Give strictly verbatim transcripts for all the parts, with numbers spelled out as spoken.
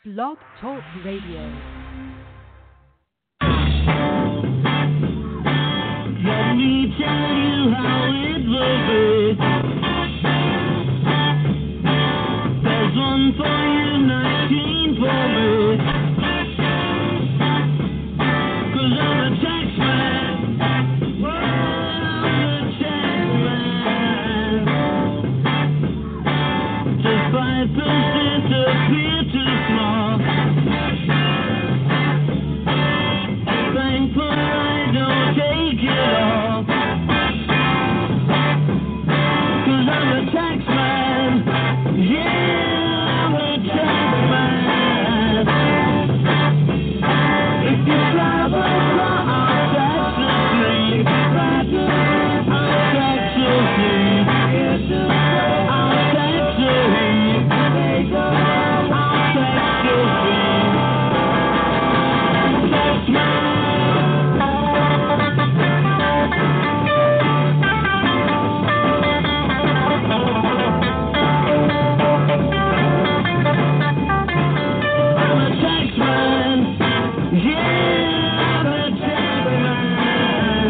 Blog Talk Radio. Let me tell you how it will be. There's one for you, nineteen for me. 'Cause I'm a tax man. Well, I'm a tax man. Just five percent appear too small. Thankful I don't take it all. 'Cause I'm a tax man. Yeah, I'm a tax man. If you travel far, I'll tax you free. I'll tax you free. I'll tax you free. I'll tax you free. Tax man. I'm a tax man. Yeah, I'm a tax man.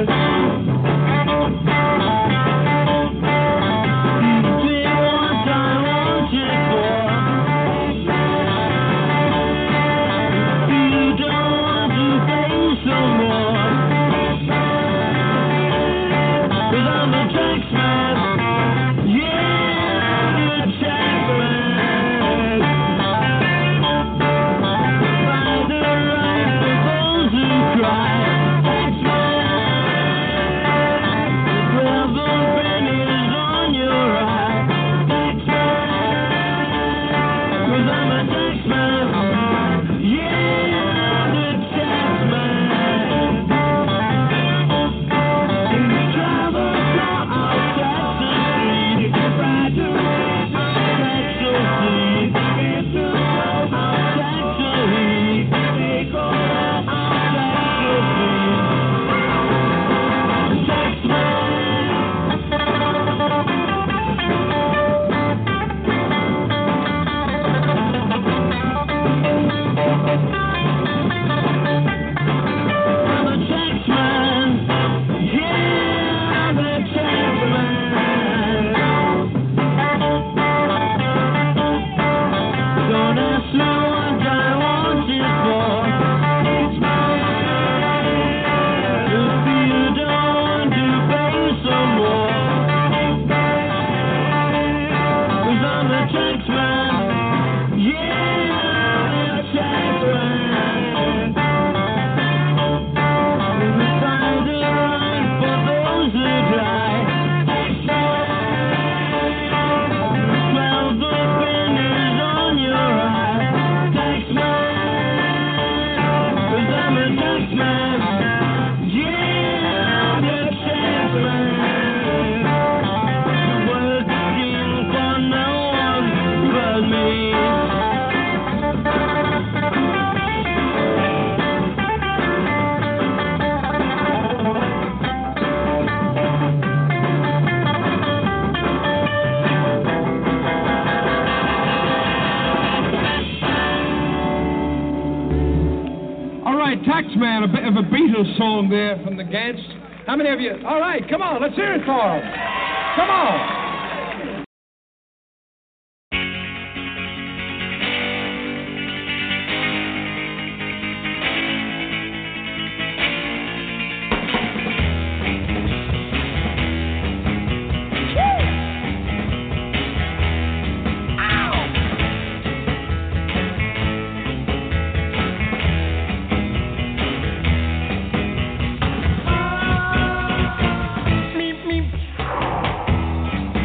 You did what I wanted for. You don't want to pay some more. 'Cause I'm a tax man. Yeah, I'm a tax man. Find the right for those who cry. Tax man. Twelve pennies on your eye. Tax man. 'Cause I'm a tax man. Yeah, I'm a tax man. If you travel far, I'll tax the street. If I do, I'll tax your fleet. I'll tax your heat. I'll tax your fleet. Tax man. I'm a tax man. Yeah, I'm a tax man. Don't ask me what I want it for. If you don't want to pay some more. 'Cause I'm a tax man. Yeah, I'm a tax man. We find it right for those who die. Twelve pennies on your eye. Tax man. 'Cause I'm a tax man. Yeah, I'm a tax man. Working for no one but me. All right, Taxman, a bit of a Beatles song there from the Gants. How many of you? All right, come on, let's hear it for them. Come on. Meep, meep.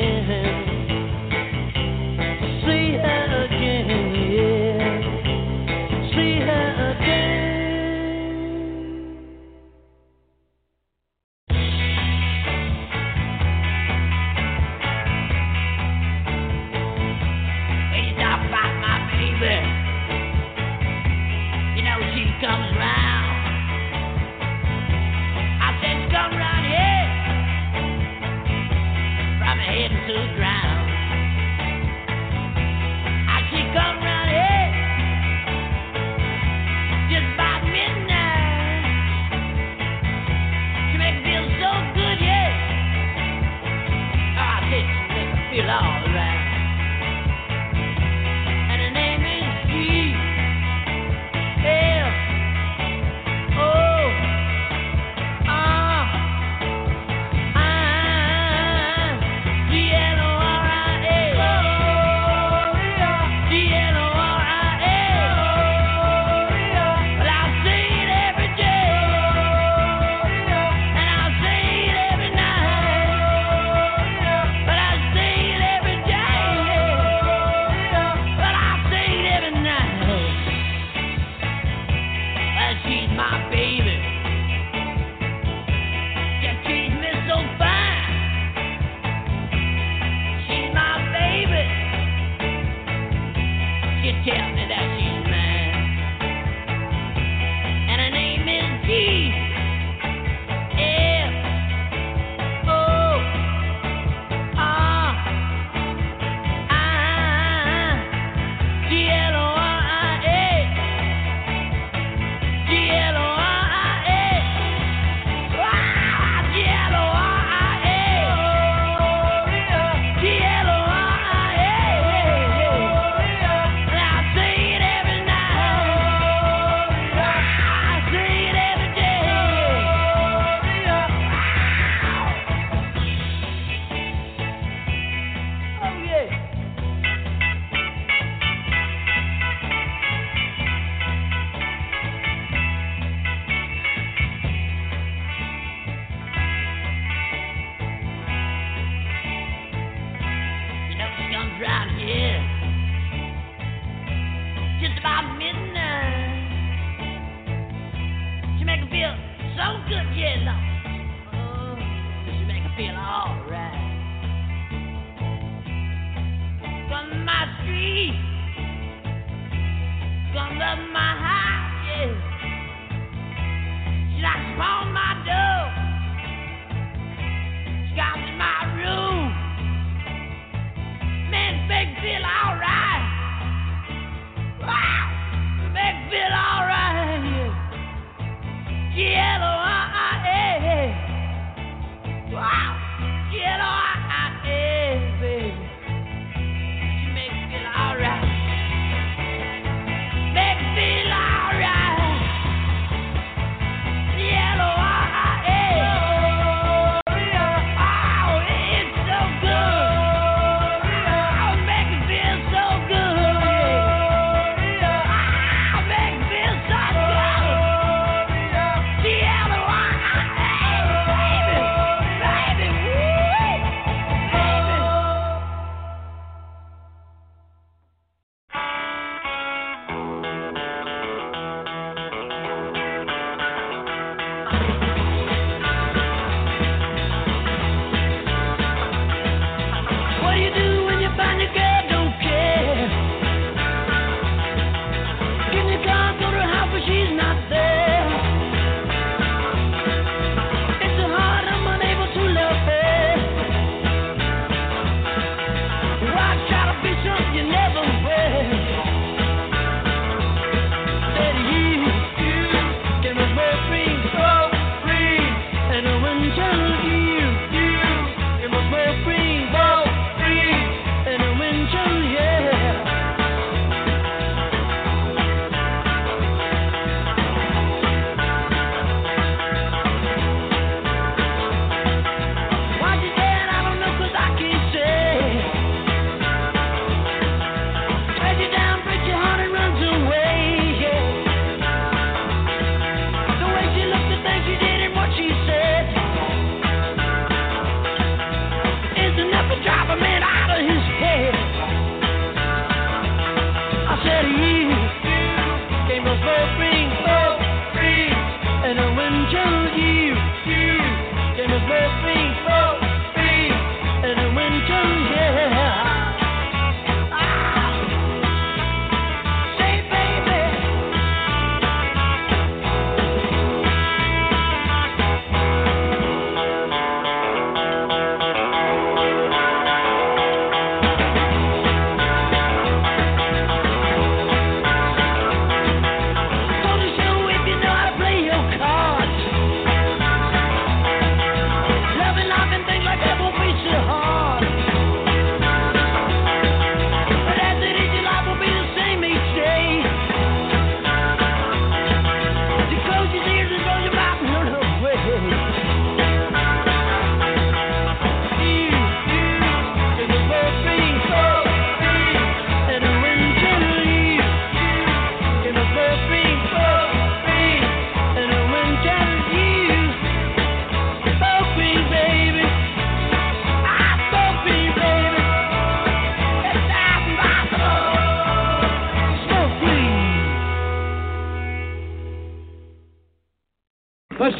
Feel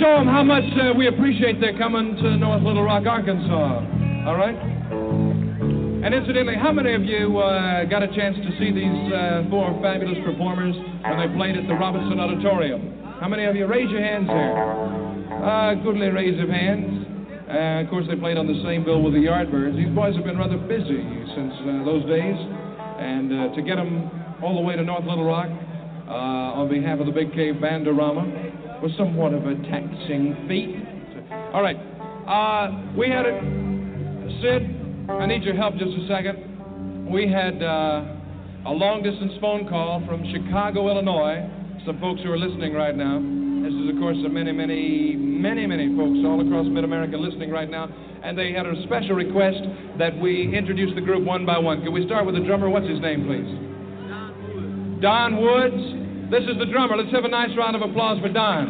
show them how much uh, we appreciate their coming to North Little Rock, Arkansas. All right? And incidentally, how many of you uh, got a chance to see these uh, four fabulous performers when they played at the Robinson Auditorium? How many of you? Raise your hands here. Uh, goodly raise of hands. Uh, of course, they played on the same bill with the Yardbirds. These boys have been rather busy since uh, those days. And uh, to get them all the way to North Little Rock uh, on behalf of the Big Cave Bandorama was somewhat of a taxing feat. All right. Uh, we had it. Sid, I need your help just a second. We had uh, a long-distance phone call from Chicago, Illinois. Some folks who are listening right now. This is, of course, many, many, many, many folks all across Mid-America listening right now. And they had a special request that we introduce the group one by one. Can we start with the drummer? What's his name, please? Don Woods. Don Woods. This is the drummer. Let's have a nice round of applause for Don.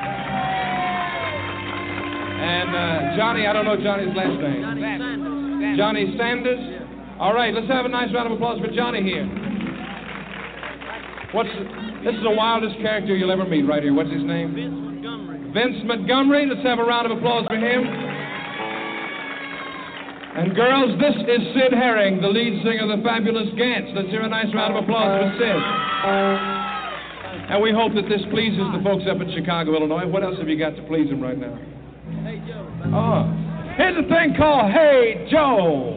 And uh, Johnny, I don't know Johnny's last name. Johnny Sanders. Johnny Sanders? All right, let's have a nice round of applause for Johnny here. What's the... This is the wildest character you'll ever meet right here. What's his name? Vince Montgomery. Vince Montgomery. Let's have a round of applause for him. And girls, this is Sid Herring, the lead singer of the fabulous Gants. Let's hear a nice round of applause for Sid. And we hope that this pleases the folks up in Chicago, Illinois. What else have you got to please them right now? Hey, Joe. Oh, here's a thing called Hey, Joe.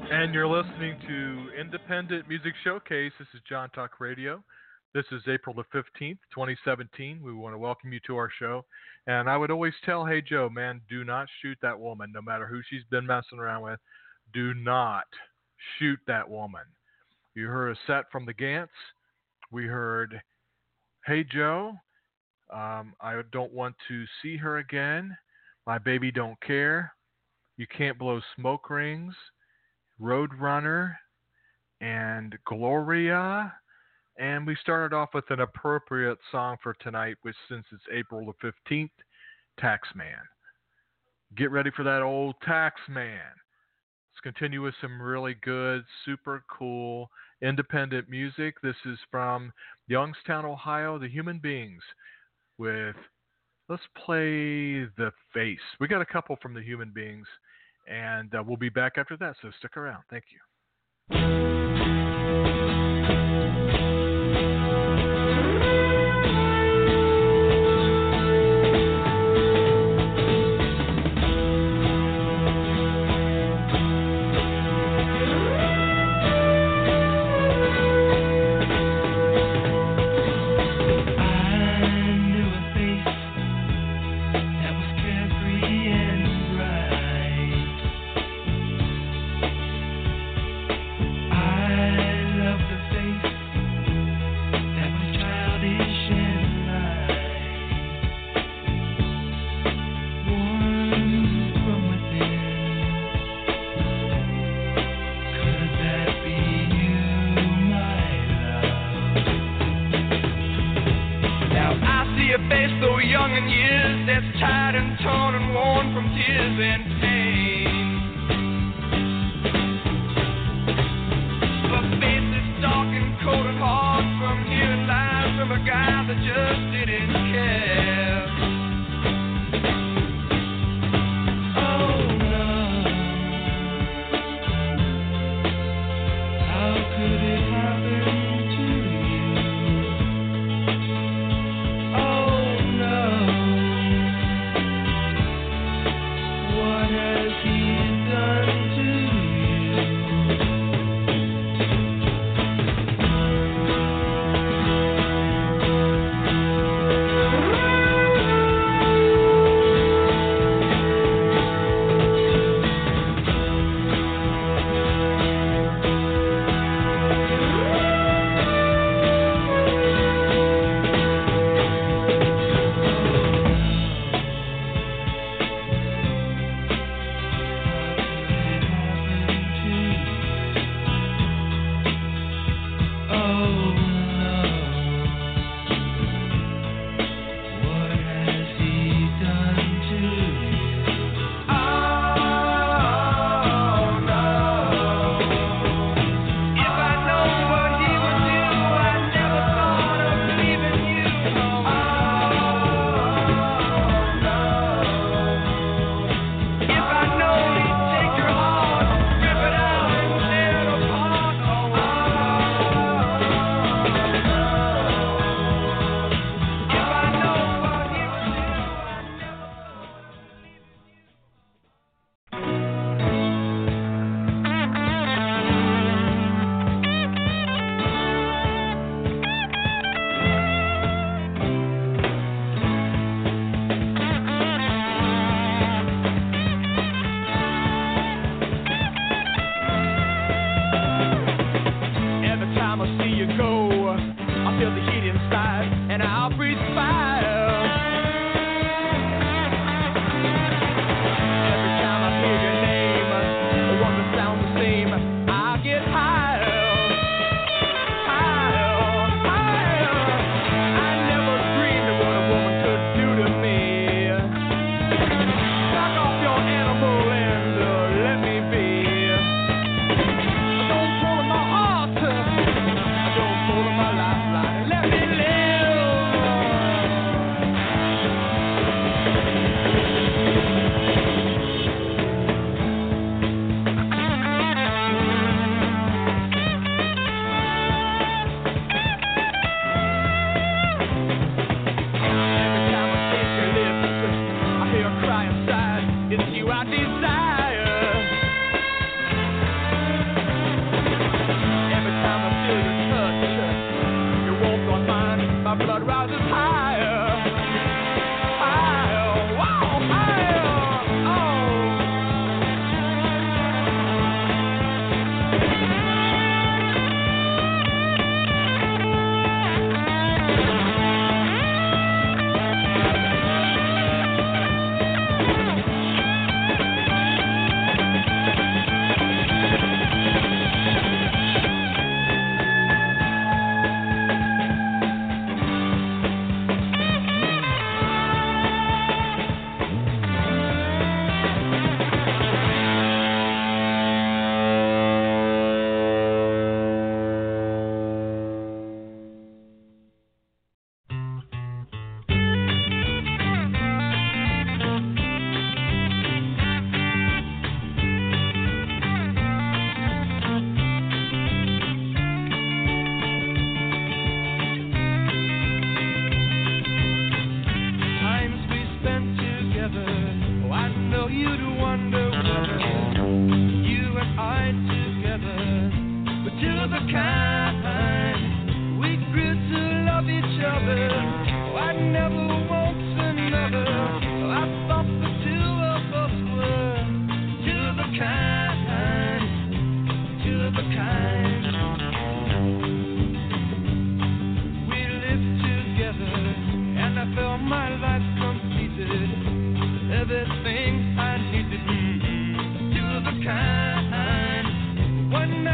And you're listening to Independent Music Showcase. This is John Talk Radio. This is April the fifteenth, twenty seventeen. We want to welcome you to our show. And I would always tell, hey, Joe, man, do not shoot that woman, no matter who she's been messing around with. Do not shoot that woman. You heard a set from the Gants. We heard, hey, Joe, um, I don't want to see her again. My baby don't care. You can't blow smoke rings. Roadrunner and Gloria. And we started off with an appropriate song for tonight, which since it's April the fifteenth, Taxman. Get ready for that old Taxman. Let's continue with some really good, super cool, independent music. This is from Youngstown, Ohio, The Human Beings with, let's play The Face. We got a couple from The Human Beings, and uh, we'll be back after that, so stick around. Thank you. I love the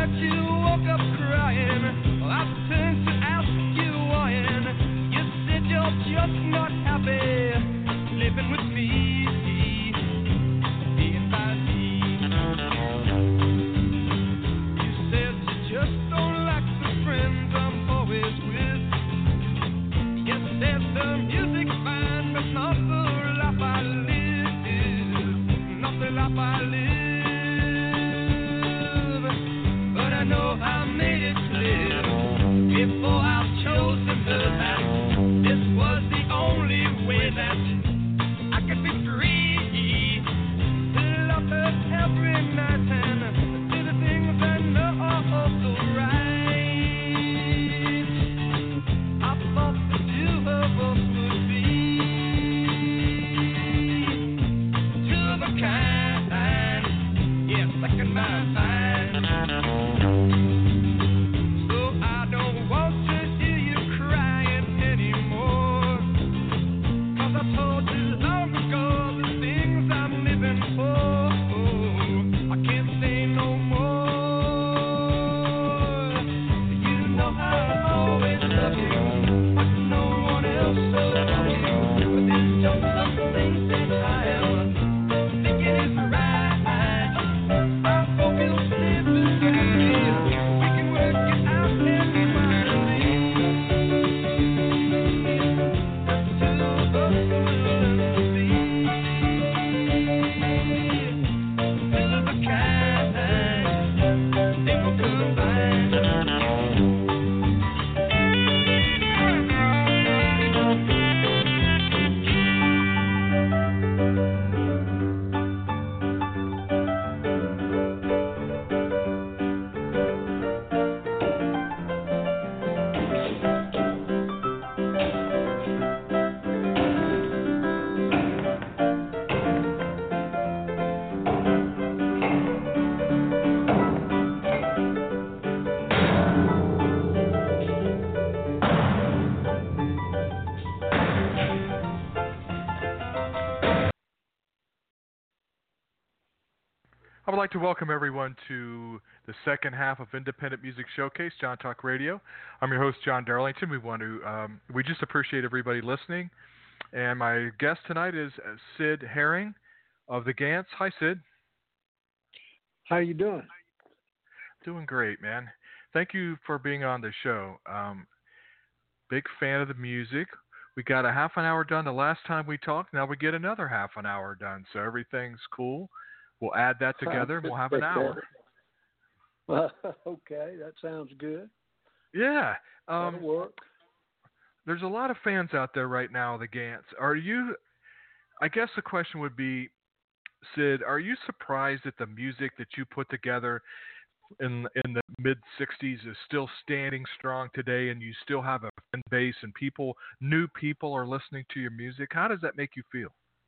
heard you woke up crying. Well, I turned to ask you why, and you said you're just not happy living with me, being by me. You said you just don't like the friends I'm always with. You said the music's fine, but not the life I live, not the life I live. But I know I made it clear before I've chosen her that this was the only way that I could be free to love her every night and do the things I know are so right. I thought the two of us would be two of a kind, yeah, second by mind. So I don't want to hear you crying anymore, 'cause I told you long ago the things I'm living for. I can't say no more. You know I always love you, like no one else will love you. But there's just some things that I am thinking is right. I hope you'll stay with me. We can work it out and find a way. Two of us will be two of a kind. They will combine. I would like to welcome everyone to the second half of Independent Music Showcase, John Talk Radio. I'm your host, John Darlington. We want to, um, we just appreciate everybody listening. And my guest tonight is uh, Sid Herring of the Gants. Hi, Sid. How you doing? Doing great, man. Thank you for being on the show. Um, big fan of the music. We got a half an hour done the last time we talked. Now we get another half an hour done. So everything's cool. We'll add that together and we'll have an hour. Uh, okay, that sounds good. Yeah. Um, That'll work. There's a lot of fans out there right now of the Gants. Are you, I guess the question would be, Sid, are you surprised that the music that you put together in in the mid sixties is still standing strong today and you still have a fan base and people, new people are listening to your music? How does that make you feel?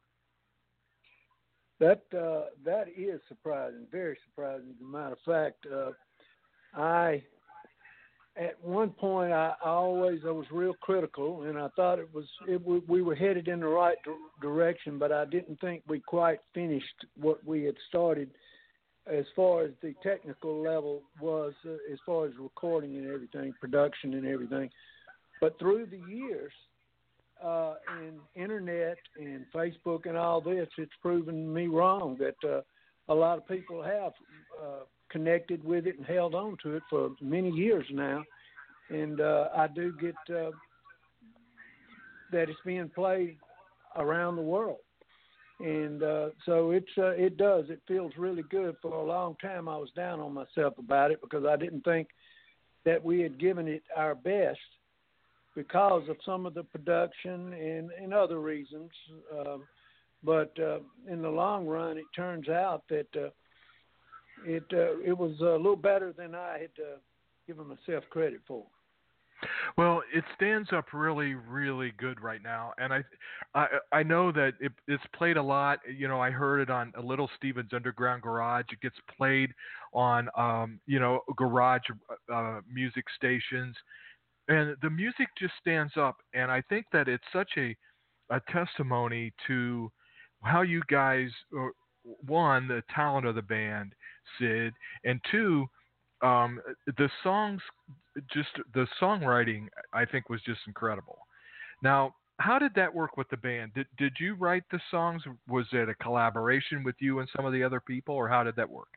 That uh, that is surprising, very surprising. As a matter of fact, uh, I at one point I, I always I was real critical, and I thought it was it, we were headed in the right d- direction, but I didn't think we quite finished what we had started as far as the technical level was, uh, as far as recording and everything, production and everything. But through the years, Uh, and internet and Facebook and all this, it's proven me wrong that uh, a lot of people have uh, connected with it and held on to it for many years now. And uh, I do get uh, that it's being played around the world. And uh, so it's uh, it does. It feels really good. For a long time, I was down on myself about it because I didn't think that we had given it our best, because of some of the production and, and other reasons. Um, but uh, in the long run, it turns out that uh, it uh, it was a little better than I had uh, given myself credit for. Well, it stands up really, really good right now, and I, I, I know that it, it's played a lot. You know, I heard it on a Little Steven's Underground Garage. It gets played on, um, you know, garage uh, music stations, and the music just stands up. And I think that it's such a, a testimony to how you guys, uh, one, the talent of the band, Sid, and two, um, the songs, just the songwriting, I think was just incredible. Now, how did that work with the band? Did did you write the songs? Was it a collaboration with you and some of the other people, or how did that work?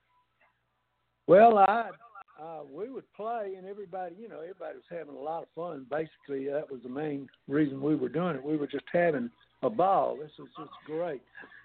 Well, I uh, we would play, and everybody, you know, everybody was having a lot of fun. Basically, that was the main reason we were doing it. We were just having a ball. This was just great.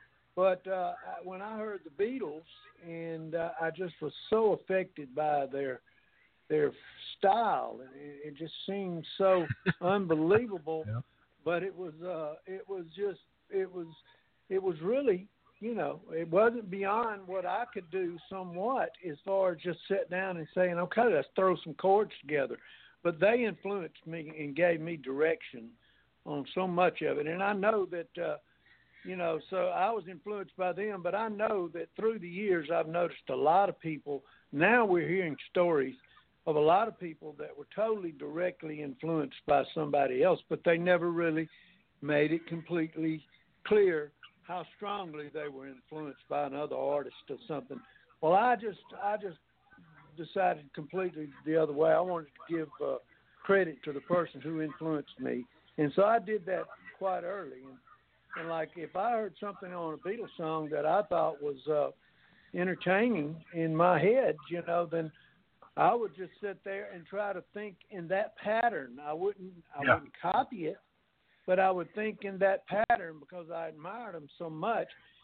But uh, I, when I heard the Beatles, and uh, I just was so affected by their their style, and it, it just seemed so unbelievable. Yeah. But it was uh, it was just it was it was really, you know, it wasn't beyond what I could do somewhat as far as just sit down and saying, okay, let's throw some chords together. But they influenced me and gave me direction on so much of it. And I know that, uh, you know, so I was influenced by them, but I know that through the years I've noticed a lot of people, now we're hearing stories of a lot of people that were totally directly influenced by somebody else, but they never really made it completely clear how strongly they were influenced by another artist or something. Well, I just I just decided completely the other way. I wanted to give uh, credit to the person who influenced me, and so I did that quite early. And, and like if I heard something on a Beatles song that I thought was uh, entertaining in my head, you know, then I would just sit there and try to think in that pattern. I wouldn't I Yeah. wouldn't copy it, but I would think in that pattern because I admired them so much.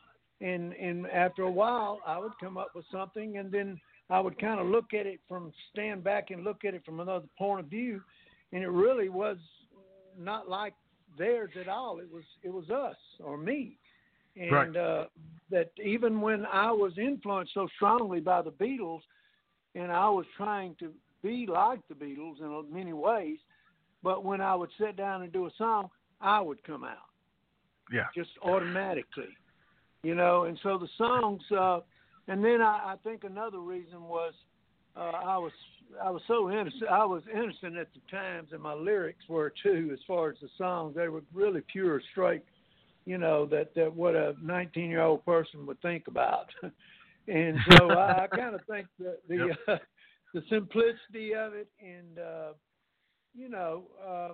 And and after a while, I would come up with something, and then I would kind of look at it from, stand back and look at it from another point of view, and it really was not like theirs at all. It was it was us or me. And Right. uh, that even when I was influenced so strongly by the Beatles, and I was trying to be like the Beatles in many ways, but when I would sit down and do a song, I would come out. Yeah. Just automatically, you know. And so the songs, uh, and then I, I think another reason was uh, I was I was so innocent. I was innocent at the times, and my lyrics were too. As far as the songs, they were really pure, straight. You know, that that what a nineteen-year-old person would think about. And so I, I kind of think the the, Yep. uh, the simplicity of it, and uh, you know, uh,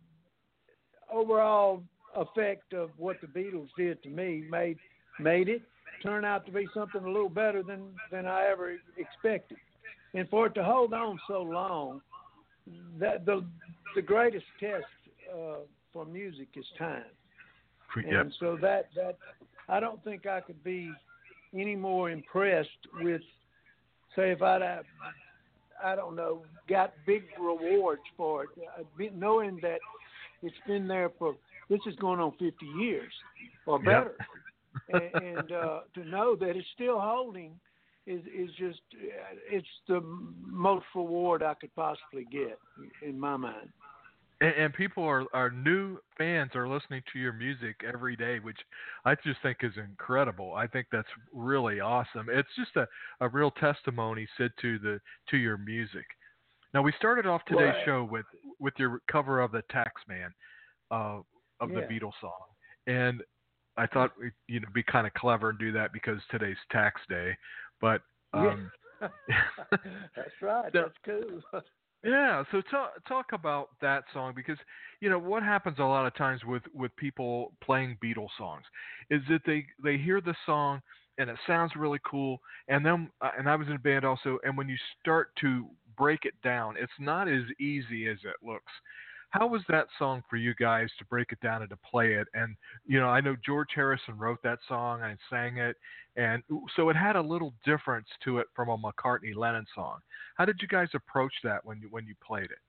overall effect of what the Beatles did to me made made it turn out to be something a little better than, than I ever expected. And for it to hold on so long, that the the greatest test uh, for music is time. Yep. And so that that I don't think I could be any more impressed with, say, if I'd have, I don't know, got big rewards for it, uh, be- knowing that it's been there for, this is going on fifty years or better. Yep. and and uh, to know that it's still holding is, is just, uh, it's the most reward I could possibly get in my mind. And, and people are, are new fans are listening to your music every day, which I just think is incredible. I think that's really awesome. It's just a, a real testimony, Sid, to the to your music. Now, we started off today's Right. show with, with your cover of the Taxman uh, of Yeah. the Beatles song, and I thought we'd, you know, be kind of clever and do that because today's tax day. But um, Yeah. That's right. So- That's cool. yeah, so talk talk about that song because you know what happens a lot of times with, with people playing Beatles songs is that they, they hear the song and it sounds really cool, and then uh, and I was in a band also, and when you start to break it down, it's not as easy as it looks. How was that song for you guys to break it down and to play it? And you know, I know George Harrison wrote that song and sang it, and so it had a little difference to it from a McCartney-Lennon song. How did you guys approach that when you when you played it?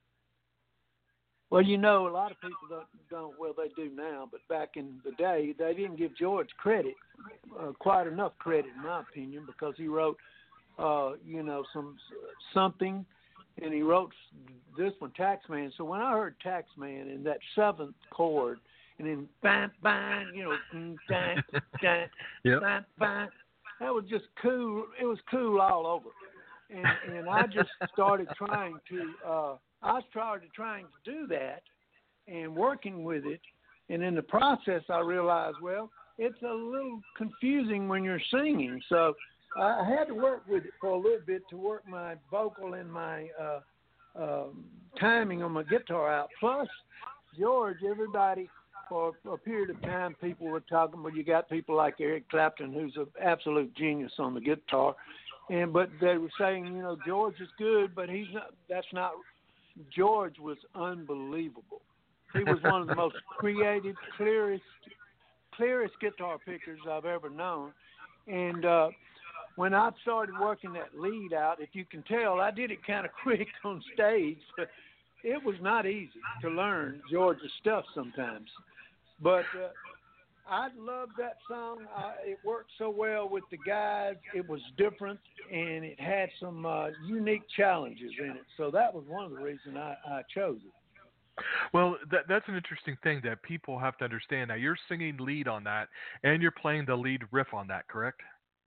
Well, you know, a lot of people don't, don't, well, they do now, but back in the day, they didn't give George credit, uh, quite enough credit, in my opinion, because he wrote, uh, you know, some something, and he wrote this one, Taxman. So when I heard Taxman in that seventh chord, and then bang, bang, you know, mm, dang, dang, Yep. bang, bang, that was just cool. It was cool all over. And, and I just started trying to, uh, I started trying to do that and working with it. And in the process, I realized, well, it's a little confusing when you're singing. So I had to work with it for a little bit to work my vocal and my uh, um, timing on my guitar out. Plus, George, everybody, for a period of time, people were talking, well, you got people like Eric Clapton, who's an absolute genius on the guitar. And but they were saying, you know, George is good, but he's not. That's not. George was unbelievable. He was one of the most creative, clearest, clearest guitar pickers I've ever known. And uh, when I started working that lead out, if you can tell, I did it kind of quick on stage, but it was not easy to learn George's stuff sometimes. But uh, I loved that song. Uh, it worked so well with the guys. It was different, and it had some uh, unique challenges in it. So that was one of the reasons I, I chose it. Well, that, that's an interesting thing that people have to understand. Now, you're singing lead on that, and you're playing the lead riff on that, correct?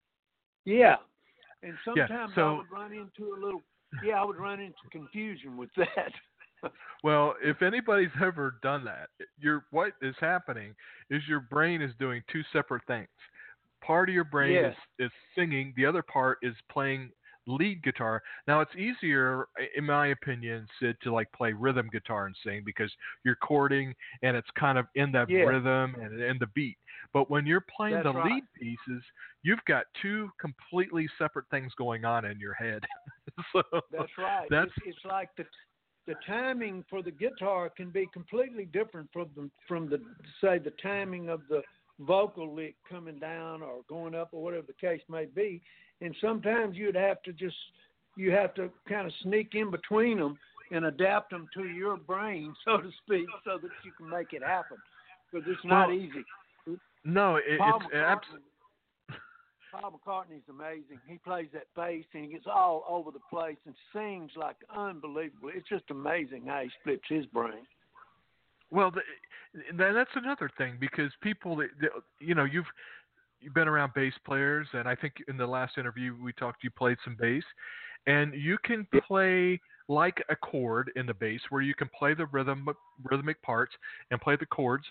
Yeah. And sometimes yeah, so, I would run into a little, yeah, I would run into confusion with that. Well, if anybody's ever done that, you're, what is happening is your brain is doing two separate things. Part of your brain yes. is, is singing, the other part is playing lead guitar. Now, it's easier, in my opinion, Sid, to like play rhythm guitar and sing because you're chording and it's kind of in that yeah. rhythm and in the beat. But when you're playing That's the right. lead pieces, you've got two completely separate things going on in your head. so That's right. That's it's, it's like the the timing for the guitar can be completely different from the, from the say the timing of the vocal lick coming down or going up or whatever the case may be. And sometimes you'd have to just you have to kind of sneak in between them and adapt them to your brain, so to speak, so that you can make it happen. Because it's not well, easy. No, it, Paul it's absolutely. Paul McCartney's amazing. He plays that bass and he gets all over the place and sings like unbelievable. It's just amazing how he splits his brain. Well, the, that's another thing because people, that, you know, you've you've been around bass players, and I think in the last interview we talked, you played some bass, and you can play like a chord in the bass where you can play the rhythm rhythmic parts and play the chords.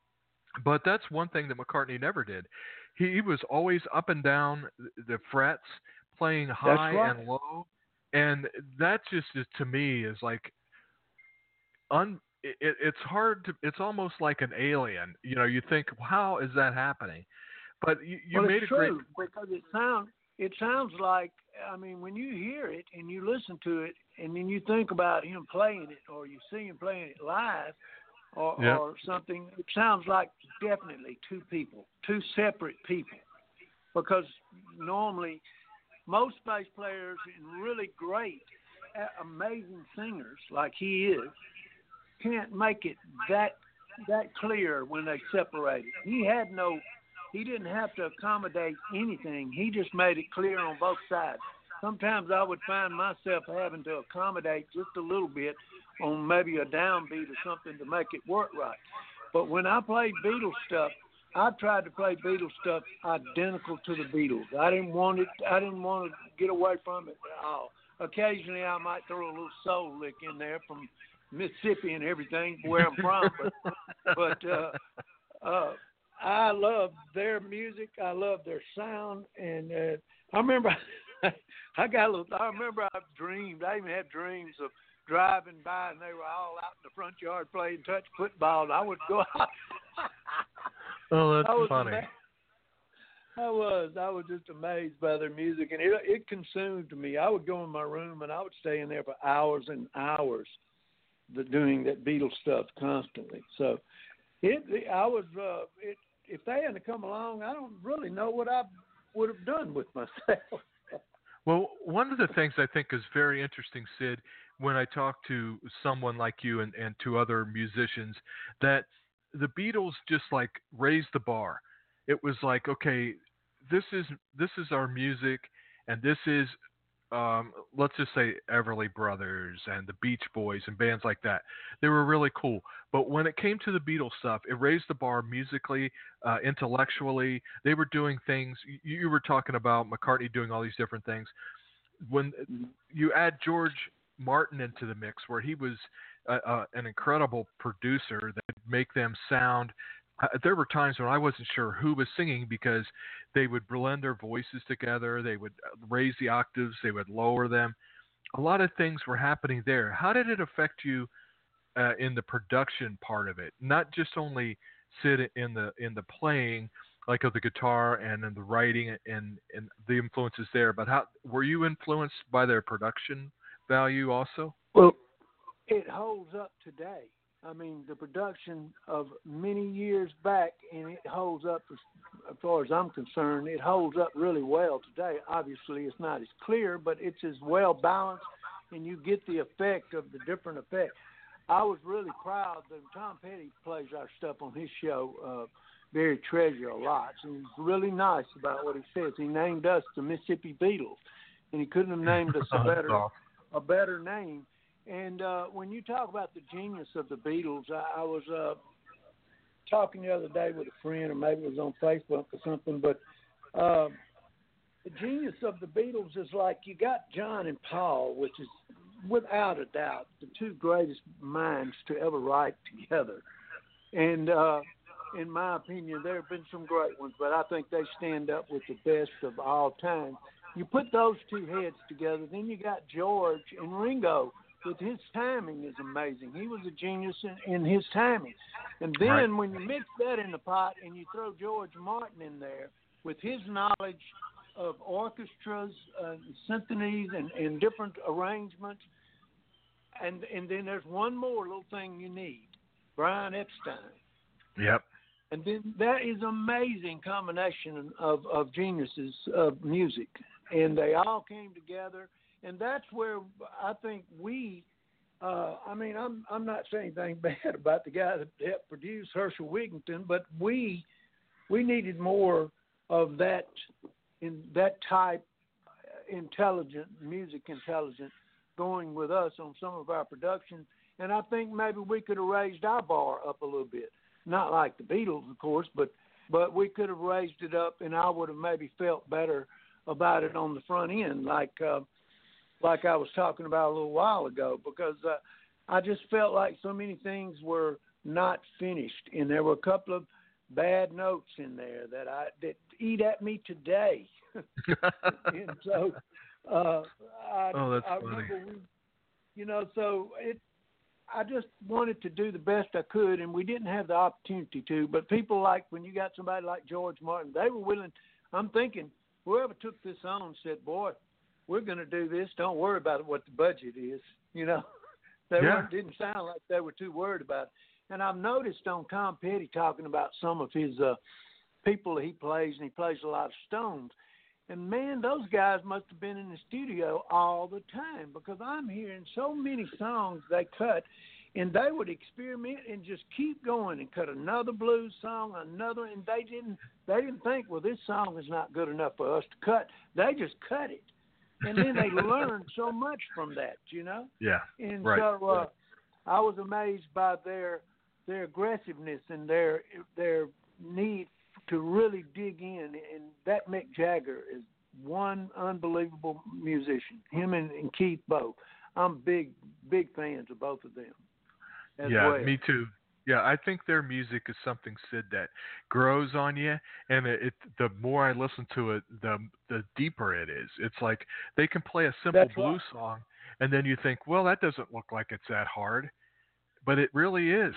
But that's one thing that McCartney never did. He, he was always up and down the frets, playing high right. and low, and that just is, to me is like un. It, it's hard to. It's almost like an alien. You know, you think, how is that happening? But you, you well, made it's a great. true, because it sounds. It sounds like. I mean, when you hear it and you listen to it, and then you think about him playing it, or you see him playing it live. Or, yep. or something, it sounds like definitely two people, two separate people. Because normally, most bass players and really great, amazing singers like he is, can't make it that that clear when they separate it. He had no, he didn't have to accommodate anything. He just made it clear on both sides. Sometimes I would find myself having to accommodate just a little bit on maybe a downbeat or something to make it work right. But when I played Beatles stuff, I tried to play Beatles stuff identical to the Beatles. I didn't want it. I didn't want to get away from it at all. Occasionally, I might throw a little soul lick in there from Mississippi and everything, where I'm from. But, but uh, uh, I love their music. I love their sound, and uh, I remember. I got a little. I remember I dreamed. I even had dreams of driving by, and they were all out in the front yard playing touch football, and I would go out. Oh, that's I was funny. Ama- I was. I was just amazed by their music, and it it consumed me. I would go in my room, and I would stay in there for hours and hours, the, doing that Beatles stuff constantly. So, it. I was. Uh, it, if they hadn't come along, I don't really know what I would have done with myself. Well, one of the things I think is very interesting, Sid, when I talk to someone like you and, and to other musicians, that the Beatles just like raised the bar. It was like, okay, this is this is our music, and this is, um, let's just say Everly Brothers and the Beach Boys and bands like that. They were really cool. But when it came to the Beatles stuff, it raised the bar musically, uh, intellectually. They were doing things. You, you were talking about McCartney doing all these different things. When you add George Martin into the mix, where he was uh, uh, an incredible producer that would make them sound I, there were times when I wasn't sure who was singing because they would blend their voices together. They would raise the octaves. They would lower them. A lot of things were happening there. How did it affect you uh, in the production part of it? Not just only sit in the in the playing, like of the guitar and in the writing and, and the influences there, but how were you influenced by their production value also? Well, it holds up today. I mean, the production of many years back, and it holds up as, as far as I'm concerned, it holds up really well today. Obviously, it's not as clear, but it's as well balanced, and you get the effect of the different effects. I was really proud that Tom Petty plays our stuff on his show, uh, Buried Treasure, a lot. And he's really nice about what he says. He named us the Mississippi Beatles, and he couldn't have named us a better a better name. And uh, when you talk about the genius of the Beatles, I, I was uh, talking the other day with a friend, or maybe it was on Facebook or something, but uh, the genius of the Beatles is like you got John and Paul, which is without a doubt the two greatest minds to ever write together. And uh, in my opinion, there have been some great ones, but I think they stand up with the best of all time. You put those two heads together, then you got George and Ringo. With his timing is amazing. He was a genius in, in his timing. And then right. when you mix that in the pot and you throw George Martin in there with his knowledge of orchestras, uh, symphonies, and, and different arrangements, and and then there's one more little thing you need, Brian Epstein. Yep. And then that is amazing combination of, of geniuses of music. And they all came together. And that's where I think we, uh, I mean, I'm I'm not saying anything bad about the guy that helped produce Herschel Wigington, but we we needed more of that in that type intelligent music intelligence going with us on some of our production. And I think maybe we could have raised our bar up a little bit. Not like the Beatles, of course, but but we could have raised it up, and I would have maybe felt better about it on the front end, like uh, like I was talking about a little while ago, because uh, I just felt like so many things were not finished, and there were a couple of bad notes in there that I that eat at me today. And so uh, I, oh, that's I funny. remember we, you know, so it. I just wanted to do the best I could, and we didn't have the opportunity to. But people like, when you got somebody like George Martin, they were willing. I'm thinking whoever took this on said, boy, we're going to do this. Don't worry about what the budget is. You know, they yeah. weren't, didn't sound like they were too worried about it. And I've noticed on Tom Petty talking about some of his uh, people that he plays, and he plays a lot of Stones. And, man, those guys must have been in the studio all the time, because I'm hearing so many songs they cut, and they would experiment and just keep going and cut another blues song, another, and they didn't they didn't think, well, this song is not good enough for us to cut. They just cut it. And then they learned so much from that, you know? Yeah, And right. so uh, I was amazed by their their aggressiveness and their their need to really dig in, and that Mick Jagger is one unbelievable musician. Him and, and Keith both. I'm big, big fans of both of them. As yeah, well. me too. Yeah, I think their music is something, Sid, that grows on you, and it, it the more I listen to it, the the deeper it is. It's like they can play a simple That's blues right. song, and then you think, well, that doesn't look like it's that hard, but it really is.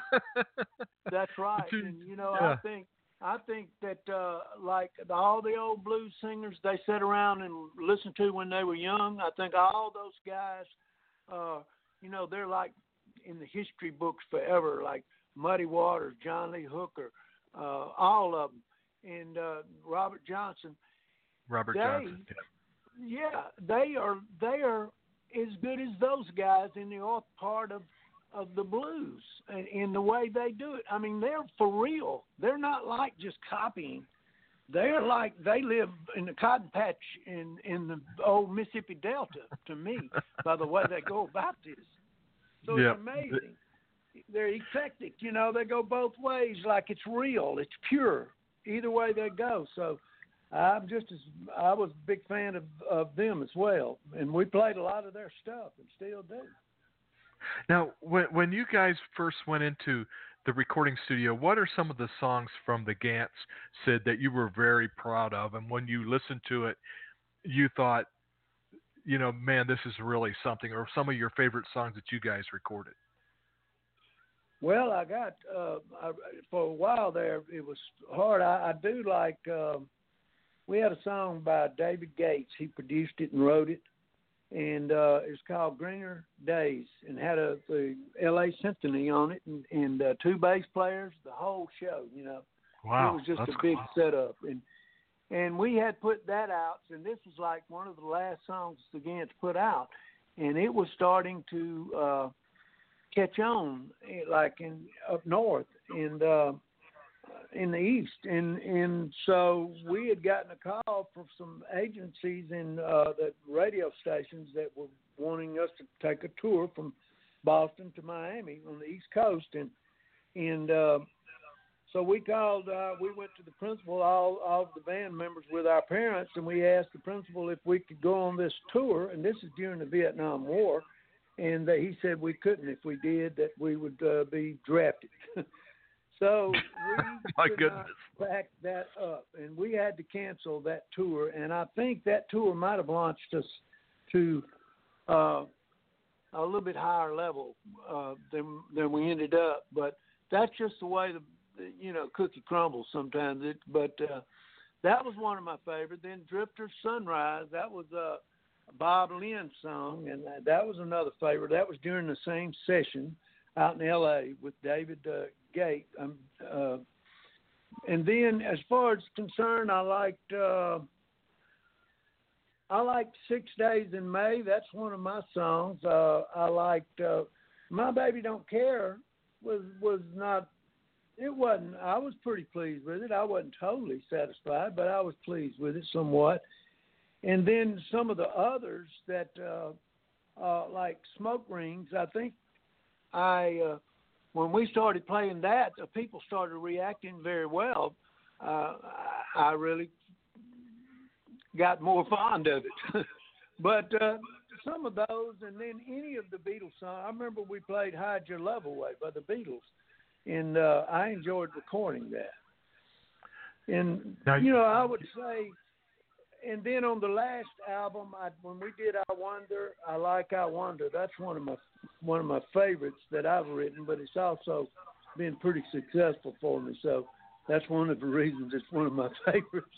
That's right. Too, And you know, yeah. I think I think that uh, like all the old blues singers they sat around and listened to when they were young. I think all those guys, uh, you know, they're like in the history books forever, like Muddy Waters, John Lee Hooker, uh, all of them, and uh, Robert Johnson. Robert they, Johnson. Yeah. Yeah, they are they are as good as those guys in the off part of, of the blues and in the way they do it. I mean, they're for real. They're not like just copying. They're like they live in the cotton patch in, in the old Mississippi Delta, to me, by the way they go about this. So Yep. it's amazing. They're eclectic, you know. They go both ways, like it's real, it's pure. Either way they go. So I'm just as I was a big fan of, of them as well, and we played a lot of their stuff and still do. Now, when when you guys first went into the recording studio, what are some of the songs from the Gants, Sid, that you were very proud of? And when you listened to it, you thought, you know, man, this is really something, or some of your favorite songs that you guys recorded? Well, I got, uh, I, for a while there, it was hard. I, I do like, uh, we had a song by David Gates. He produced it and wrote it. And uh, it's called Greener Days, and had a the L A Symphony on it, and, and uh, two bass players, the whole show. You know, Wow, it was just that's a big cool. setup, and and we had put that out, and this was like one of the last songs the Gants put out, and it was starting to uh, catch on, eh, like in up north, and uh, in the east, and and so we had gotten a call from some agencies in uh, the radio stations that were wanting us to take a tour from Boston to Miami on the East Coast, and and uh, so we called. Uh, we went to the principal, all all of the band members with our parents, and we asked the principal if we could go on this tour. And this is during the Vietnam War, and uh, he said we couldn't. If we did, that we would uh, be drafted. So we My could goodness. not back that up, and we had to cancel that tour. And I think that tour might have launched us to uh, a little bit higher level uh, than than we ended up. But that's just the way the, the you know cookie crumbles sometimes. It, but uh, that was one of my favorites. Then Drifter Sunrise, that was a Bob Lynn song, and that was another favorite. That was during the same session out in L A with David uh, Gate. Um, uh, and then as far as concerned, I liked uh, I liked Six Days in May. That's one of my songs. Uh, I liked uh, My Baby Don't Care was was not. It wasn't. I was pretty pleased with it. I wasn't totally satisfied, but I was pleased with it somewhat. And then some of the others that uh, uh, like Smoke Rings, I think I. Uh, When we started playing that, uh, people started reacting very well. Uh, I really got more fond of it. But uh, some of those, and then any of the Beatles songs. I remember we played Hide Your Love Away by the Beatles, and uh, I enjoyed recording that. And, Now, you know, I would say, and then on the last album, I, when we did I Wonder, I Like I Wonder. That's one of my one of my favorites that I've written, but it's also been pretty successful for me. So that's one of the reasons it's one of my favorites.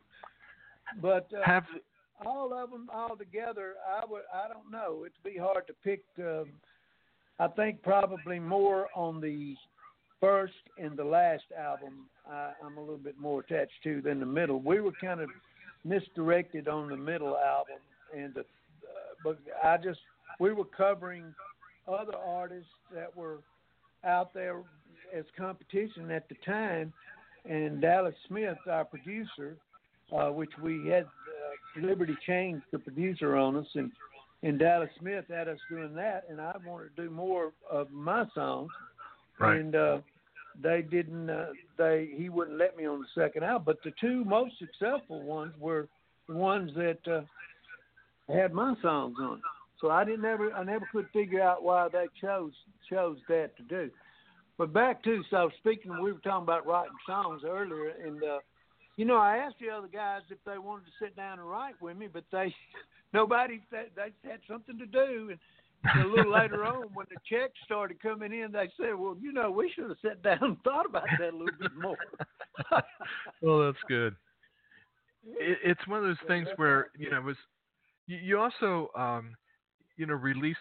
But uh, Have all of them all together, I would I don't know. It'd be hard to pick. Um, I think probably more on the first and the last album I, I'm a little bit more attached to than the middle. We were kind of misdirected on the middle album, and the, uh, but I just we were covering other artists that were out there as competition at the time, and Dallas Smith, our producer, uh, which we had uh, Liberty changed the producer on us, and and Dallas Smith had us doing that, and I wanted to do more of my songs, Right. and uh, they didn't. Uh, they he wouldn't let me on the second album. But the two most successful ones were the ones that uh, had my songs on. So I didn't ever. I never could figure out why they chose chose that to do. But back to so speaking, we were talking about writing songs earlier, and uh, you know I asked the other guys if they wanted to sit down and write with me, but they nobody said they had something to do. And a little later on, when the checks started coming in, they said, well, you know, we should have sat down and thought about that a little bit more. Well, that's good. It, it's one of those things where, you know, it was you, you also, um, you know, released.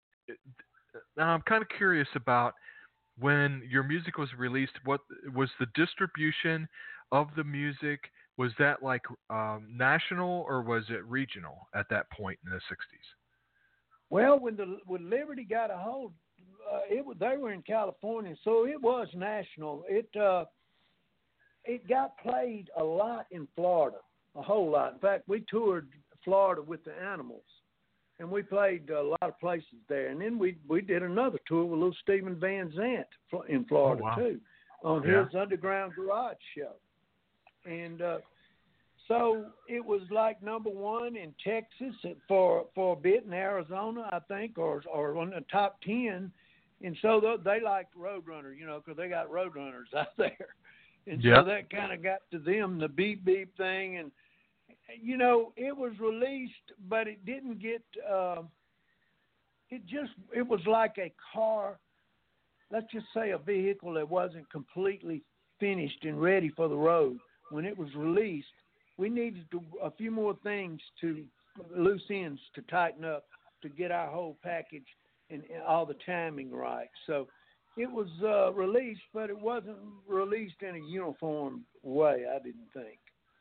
Now, I'm kind of curious about when your music was released. What was the distribution of the music? Was that like um, national or was it regional at that point in the sixties? Well, when the when Liberty got a hold, uh, it was, they were in California, so it was national. It uh, it got played a lot in Florida, a whole lot. In fact, we toured Florida with the Animals, and we played a lot of places there. And then we we did another tour with little Stephen Van Zandt in Florida Oh, wow. too, on Yeah. his Underground Garage show. And uh, so it was like number one in Texas for for a bit, in Arizona, I think, or or on the top ten. and so th- they liked Roadrunner, you know, because they got Roadrunners out there, and Yep. so that kind of got to them, the beep beep thing, and you know, it was released, but it didn't get. Uh, it just it was like a car. Let's just say a vehicle that wasn't completely finished and ready for the road. When it was released, we needed to, a few more things to loose ends to tighten up to get our whole package and, and all the timing right. So it was uh, released, but it wasn't released in a uniform way, I didn't think.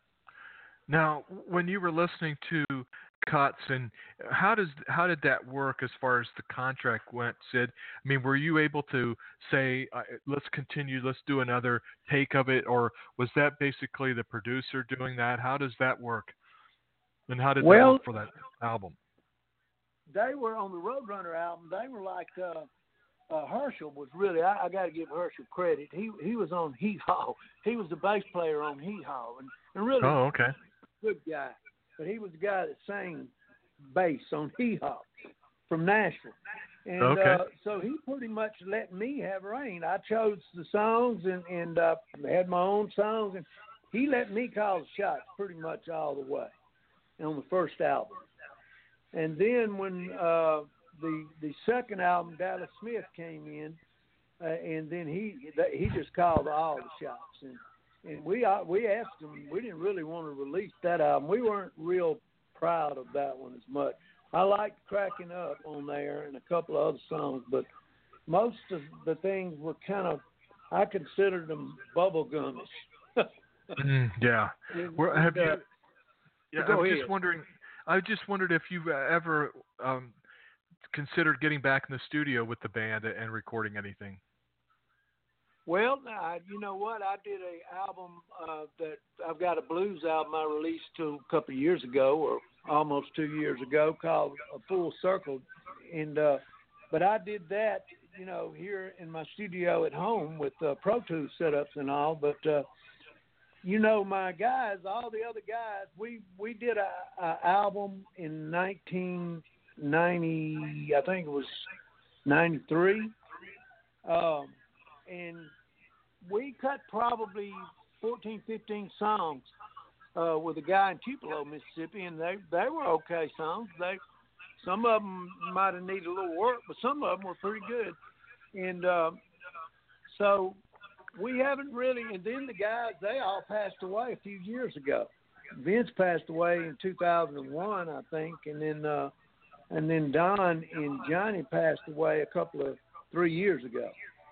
Now, when you were listening to cuts, and how does how did that work as far as the contract went, Sid? I mean, were you able to say, uh, let's continue, let's do another take of it, or was that basically the producer doing that? How does that work? And how did Well, that work for that album? They were on the Roadrunner album. They were like uh, uh, Herschel was really. I, I got to give Herschel credit. He he was on Hee Haw. He was the bass player on Hee Haw, and, and really Oh, okay. good guy. But he was the guy that sang bass on Hee Haw from Nashville. And Okay. uh, so he pretty much let me have reign. I chose the songs and, and uh, had my own songs, and he let me call the shots pretty much all the way on the first album. And then when uh, the the second album, Dallas Smith came in, uh, and then he he just called all the shots. And and we uh, we asked him. We didn't really want to release that album. We weren't real proud of that one as much. I liked Cracking Up on there and a couple of other songs, but most of the things were kind of, I considered them bubblegumish. Mm, yeah. Well, have you? Uh, Yeah, go I'm ahead. just wondering. I just wondered if you've uh, ever um, considered getting back in the studio with the band and recording anything. Well, I, you know what? I did a album uh, that I've got a blues album I released to a couple of years ago, or almost two years ago, called A Full Circle. And uh, but I did that, you know, here in my studio at home with uh, Pro Tools setups and all. But uh, you know, my guys, all the other guys, we we did a, a album in nineteen ninety, I think it was ninety-three. Um, and we cut probably fourteen, fifteen songs uh, with a guy in Tupelo, Mississippi, and they, they were okay songs. They some of them might have needed a little work, but some of them were pretty good. And uh, so we haven't really. And then the guys, they all passed away a few years ago. Vince passed away in two thousand one, I think, and then uh, and then Don and Johnny passed away a couple of three years ago.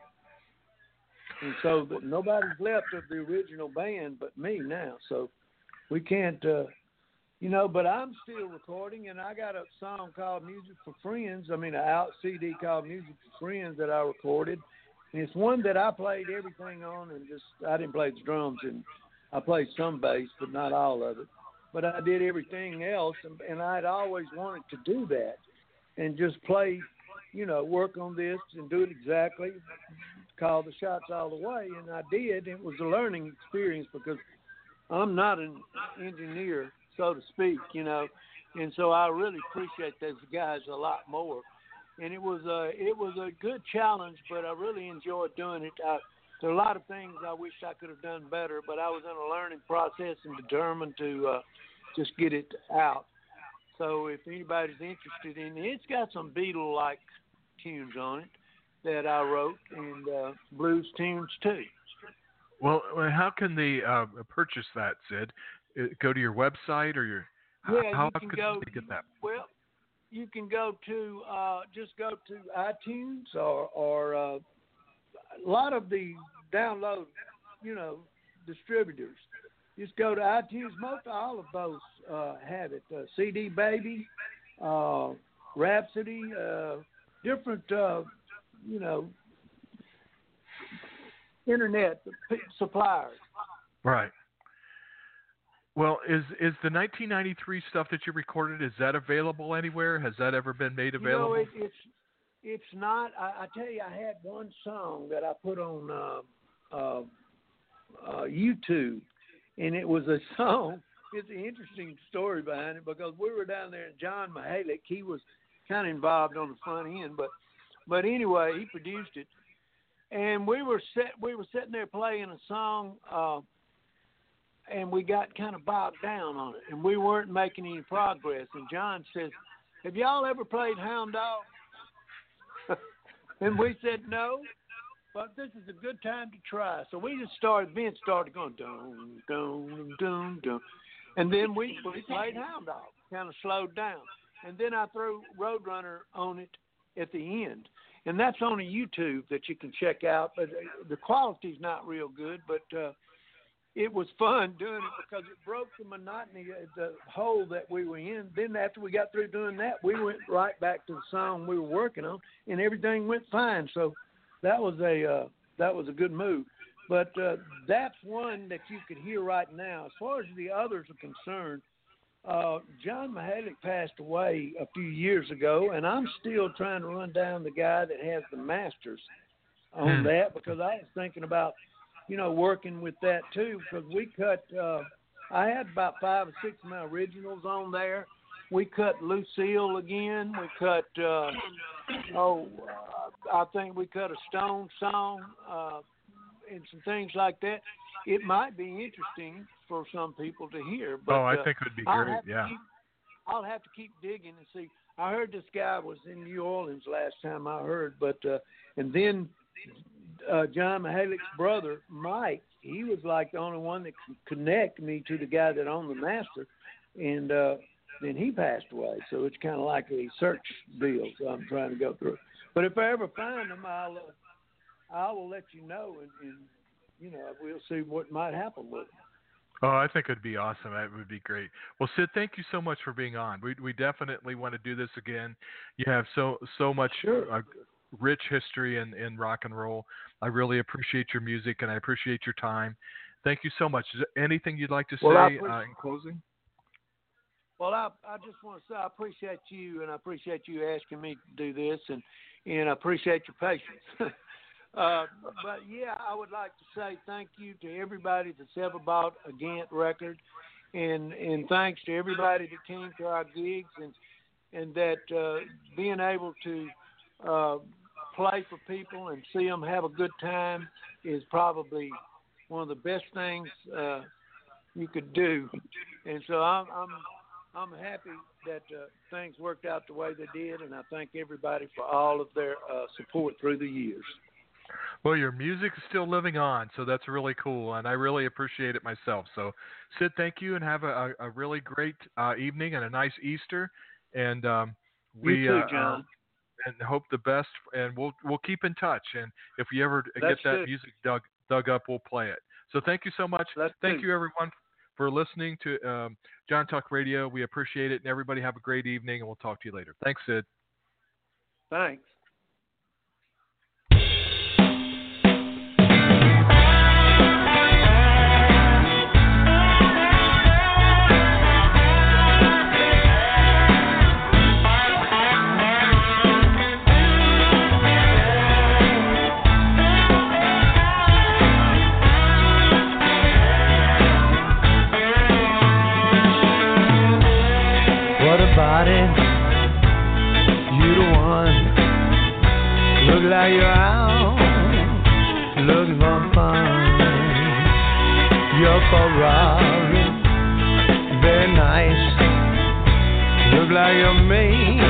And so the, nobody's left of the original band but me now. So we can't, uh, you know, but I'm still recording, and I got a song called Music for Friends. I mean, an out C D called Music for Friends that I recorded. And it's one that I played everything on, and just, I didn't play the drums, and I played some bass, but not all of it. But I did everything else, and, and I'd always wanted to do that and just play, you know, work on this and do it exactly, call the shots all the way, and I did. It was a learning experience because I'm not an engineer, so to speak, you know, and so I really appreciate those guys a lot more. And it was a it was a good challenge, but I really enjoyed doing it. I, there are a lot of things I wish I could have done better, but I was in a learning process and determined to uh, just get it out. So if anybody's interested in it, it's got some Beatle-like tunes on it that I wrote, and uh, blues tunes too. Well, how can they uh, purchase that, Sid? Uh, Go to your website or your? Yeah, how you how can could go. they get that? Well, you can go to uh, just go to iTunes or or uh, a lot of the download, you know, distributors. Just go to iTunes. Most all of those uh, have it. Uh, C D Baby, uh, Rhapsody, uh, different. Uh, you know, internet suppliers. Right. Well, is is the nineteen ninety-three stuff that you recorded, is that available anywhere? Has that ever been made available? You know, it, it's it's not. I, I tell you, I had one song that I put on uh, uh, uh, YouTube, and it was a song. It's an interesting story behind it because we were down there, and John Mihalik, he was kind of involved on the front end, but But anyway, he produced it, and we were set. We were sitting there playing a song, uh, and we got kind of bogged down on it, and we weren't making any progress. And John says, "Have y'all ever played Hound Dog?" And we said no, but this is a good time to try. So we just started. Vince started going dum dum dum dum, and then we we played Hound Dog, kind of slowed down, and then I threw Roadrunner on it at the end. And that's on a YouTube that you can check out. But the quality's not real good, but uh, it was fun doing it because it broke the monotony, the hole that we were in. Then after we got through doing that, we went right back to the song we were working on, and everything went fine. So that was a uh, that was a good move. But uh, that's one that you could hear right now. As far as the others are concerned, Uh, John Mihalik passed away a few years ago, and I'm still trying to run down the guy that has the masters on Hmm. that, because I was thinking about, you know, working with that too, because we cut, uh, I had about five or six of my originals on there. We cut Lucille again. We cut, uh, oh, uh, I think we cut a Stone song uh, and some things like that. It might be interesting for some people to hear. But, oh, I uh, think it would be I'll great. have to Yeah. keep- I'll have to keep digging and see. I heard this guy was in New Orleans last time I heard, but uh, and then uh, John Mihalik's brother Mike, he was like the only one that could connect me to the guy that owned the master, and uh, then he passed away. So it's kind of like a search deal. So I'm trying to go through. But if I ever find them, I'll uh, I will let you know, and, and you know we'll see what might happen with them. Oh, I think it'd be awesome. It would be great. Well, Sid, thank you so much for being on. We we definitely want to do this again. You have so so much Sure. uh, rich history in, in rock and roll. I really appreciate your music, and I appreciate your time. Thank you so much. Is there anything you'd like to Well, I say appreciate- uh, in closing? Well, I I just want to say I appreciate you, and I appreciate you asking me to do this, and, and I appreciate your patience. uh, but, yeah, I would like to say thank you to everybody that's ever bought a Gant record, and and thanks to everybody that came to our gigs, and, and that uh, being able to uh, play for people and see them have a good time is probably one of the best things uh, you could do. And so I'm I'm I'm happy that uh, things worked out the way they did, and I thank everybody for all of their uh, support through the years. Well, your music is still living on, so that's really cool, and I really appreciate it myself. So, Sid, thank you, and have a, a really great uh, evening and a nice Easter. And um, we You too, uh, John. uh, and hope the best. And we'll we'll keep in touch. And if we ever Let's get that do it. music dug dug up, we'll play it. So, thank you so much. Let's thank do it. you, everyone, for listening to um, John Talk Radio. We appreciate it, and everybody have a great evening. And we'll talk to you later. Thanks, Sid. Thanks. What about it? You the one. Look like you're out looking for fun. Your Ferrari, very nice. Look like you're made